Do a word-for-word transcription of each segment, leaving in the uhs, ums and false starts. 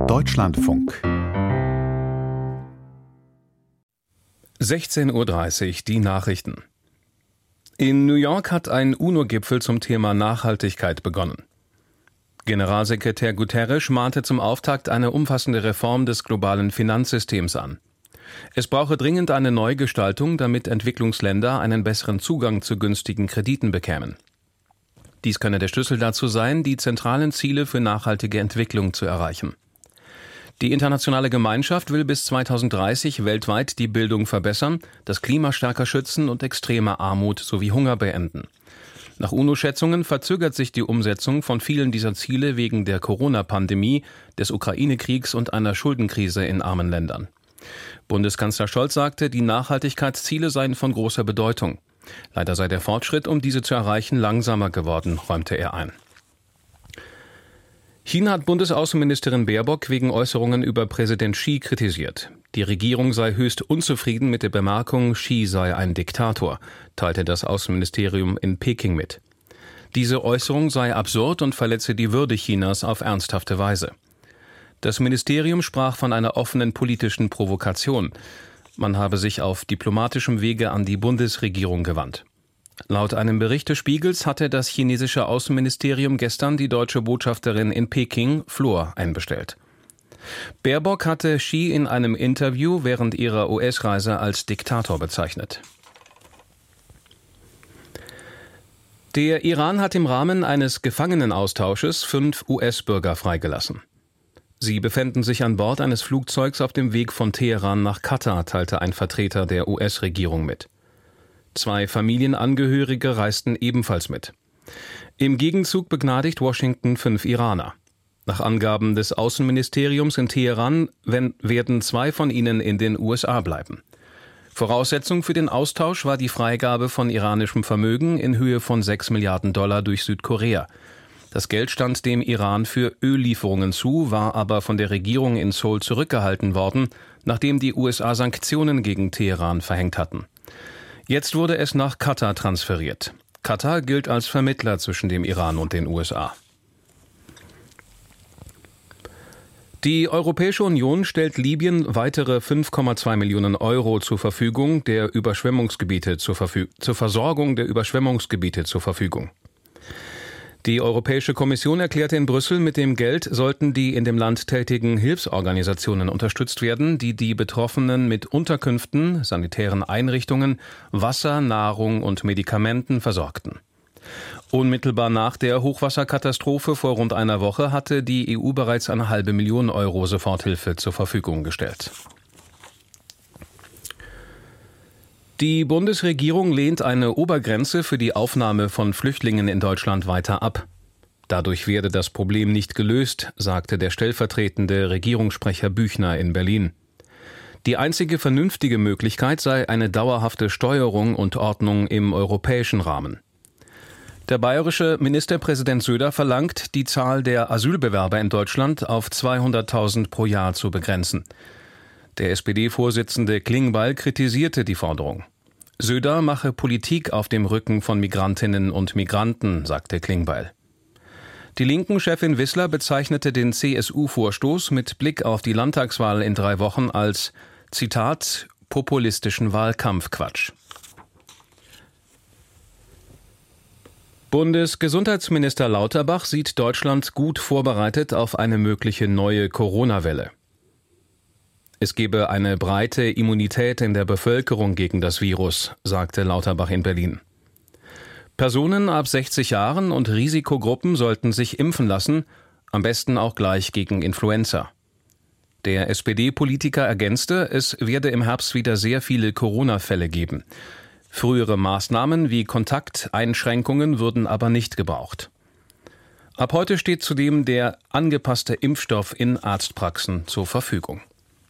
Deutschlandfunk. sechzehn Uhr dreißig, die Nachrichten. In New York hat ein UNO-Gipfel zum Thema Nachhaltigkeit begonnen. Generalsekretär Guterres mahnte zum Auftakt eine umfassende Reform des globalen Finanzsystems an. Es brauche dringend eine Neugestaltung, damit Entwicklungsländer einen besseren Zugang zu günstigen Krediten bekämen. Dies könne der Schlüssel dazu sein, die zentralen Ziele für nachhaltige Entwicklung zu erreichen. Die internationale Gemeinschaft will bis zweitausenddreißig weltweit die Bildung verbessern, das Klima stärker schützen und extreme Armut sowie Hunger beenden. Nach UNO-Schätzungen verzögert sich die Umsetzung von vielen dieser Ziele wegen der Corona-Pandemie, des Ukraine-Kriegs und einer Schuldenkrise in armen Ländern. Bundeskanzler Scholz sagte, die Nachhaltigkeitsziele seien von großer Bedeutung. Leider sei der Fortschritt, um diese zu erreichen, langsamer geworden, räumte er ein. China hat Bundesaußenministerin Baerbock wegen Äußerungen über Präsident Xi kritisiert. Die Regierung sei höchst unzufrieden mit der Bemerkung, Xi sei ein Diktator, teilte das Außenministerium in Peking mit. Diese Äußerung sei absurd und verletze die Würde Chinas auf ernsthafte Weise. Das Ministerium sprach von einer offenen politischen Provokation. Man habe sich auf diplomatischem Wege an die Bundesregierung gewandt. Laut einem Bericht des Spiegels hatte das chinesische Außenministerium gestern die deutsche Botschafterin in Peking, Flor, einbestellt. Baerbock hatte Xi in einem Interview während ihrer U S-Reise als Diktator bezeichnet. Der Iran hat im Rahmen eines Gefangenenaustausches fünf U S-Bürger freigelassen. Sie befänden sich an Bord eines Flugzeugs auf dem Weg von Teheran nach Katar, teilte ein Vertreter der U S-Regierung mit. Zwei Familienangehörige reisten ebenfalls mit. Im Gegenzug begnadigt Washington fünf Iraner. Nach Angaben des Außenministeriums in Teheran werden zwei von ihnen in den U S A bleiben. Voraussetzung für den Austausch war die Freigabe von iranischem Vermögen in Höhe von sechs Milliarden Dollar durch Südkorea. Das Geld stand dem Iran für Öllieferungen zu, war aber von der Regierung in Seoul zurückgehalten worden, nachdem die U S A Sanktionen gegen Teheran verhängt hatten. Jetzt wurde es nach Katar transferiert. Katar gilt als Vermittler zwischen dem Iran und den U S A. Die Europäische Union stellt Libyen weitere fünf Komma zwei Millionen Euro zur Verfügung der Überschwemmungsgebiete zur, Verfüg- zur Versorgung der Überschwemmungsgebiete zur Verfügung. Die Europäische Kommission erklärte in Brüssel, mit dem Geld sollten die in dem Land tätigen Hilfsorganisationen unterstützt werden, die die Betroffenen mit Unterkünften, sanitären Einrichtungen, Wasser, Nahrung und Medikamenten versorgten. Unmittelbar nach der Hochwasserkatastrophe vor rund einer Woche hatte die E U bereits eine halbe Million Euro Soforthilfe zur Verfügung gestellt. Die Bundesregierung lehnt eine Obergrenze für die Aufnahme von Flüchtlingen in Deutschland weiter ab. Dadurch werde das Problem nicht gelöst, sagte der stellvertretende Regierungssprecher Büchner in Berlin. Die einzige vernünftige Möglichkeit sei eine dauerhafte Steuerung und Ordnung im europäischen Rahmen. Der bayerische Ministerpräsident Söder verlangt, die Zahl der Asylbewerber in Deutschland auf zweihunderttausend pro Jahr zu begrenzen. Der S P D-Vorsitzende Klingbeil kritisierte die Forderung. Söder mache Politik auf dem Rücken von Migrantinnen und Migranten, sagte Klingbeil. Die Linken-Chefin Wissler bezeichnete den C S U-Vorstoß mit Blick auf die Landtagswahl in drei Wochen als, Zitat, populistischen Wahlkampfquatsch. Bundesgesundheitsminister Lauterbach sieht Deutschland gut vorbereitet auf eine mögliche neue Corona-Welle. Es gebe eine breite Immunität in der Bevölkerung gegen das Virus, sagte Lauterbach in Berlin. Personen ab sechzig Jahren und Risikogruppen sollten sich impfen lassen, am besten auch gleich gegen Influenza. Der S P D-Politiker ergänzte, es werde im Herbst wieder sehr viele Corona-Fälle geben. Frühere Maßnahmen wie Kontakteinschränkungen würden aber nicht gebraucht. Ab heute steht zudem der angepasste Impfstoff in Arztpraxen zur Verfügung.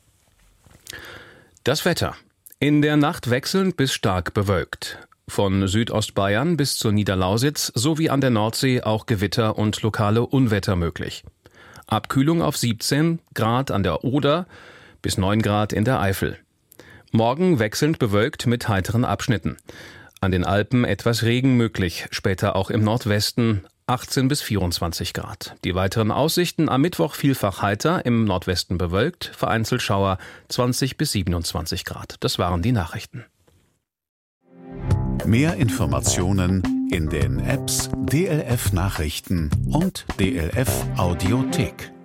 Das Wetter. In der Nacht wechselnd bis stark bewölkt. Von Südostbayern bis zur Niederlausitz sowie an der Nordsee auch Gewitter und lokale Unwetter möglich. Abkühlung auf siebzehn Grad an der Oder bis neun Grad in der Eifel. Morgen wechselnd bewölkt mit heiteren Abschnitten. An den Alpen etwas Regen möglich, später auch im Nordwesten, achtzehn bis vierundzwanzig Grad. Die weiteren Aussichten: am Mittwoch vielfach heiter, im Nordwesten bewölkt, vereinzelt Schauer, zwanzig bis siebenundzwanzig Grad. Das waren die Nachrichten. Mehr Informationen in den Apps D L F Nachrichten und D L F Audiothek.